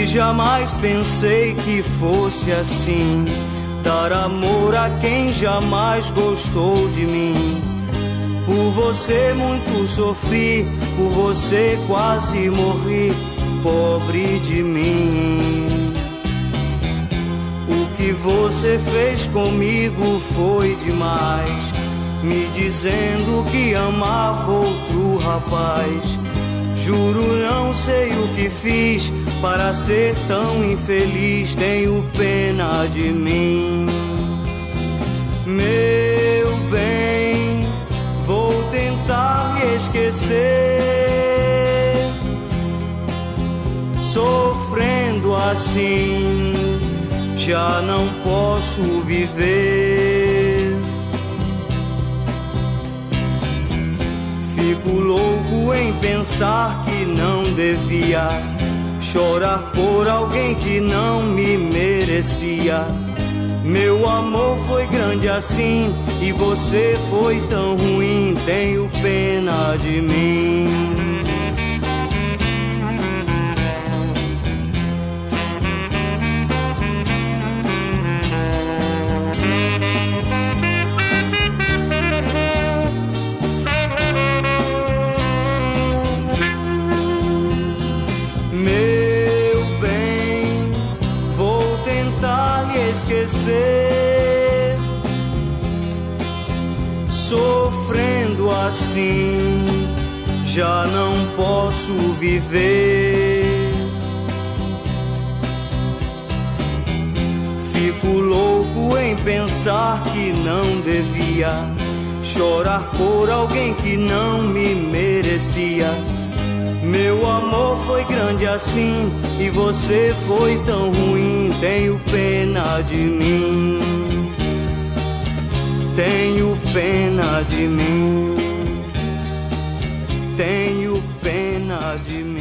jamais pensei que fosse assim, dar amor a quem jamais gostou de mim. Por você muito sofri, por você quase morri, pobre de mim. O que você fez comigo foi demais, me dizendo que amava outro rapaz. Juro não sei o que fiz para ser tão infeliz, tenho pena de mim. Meu bem, vou tentar me esquecer, sofrendo assim já não posso viver. Fico louco em pensar que não devia chorar por alguém que não me merecia. Meu amor foi grande assim e você foi tão ruim, tenho pena de mim. Esquecer, sofrendo assim já não posso viver. Fico louco em pensar que não devia chorar por alguém que não me merecia. Meu amor foi grande assim e você foi tão ruim, tenho pena de mim, tenho pena de mim, tenho pena de mim.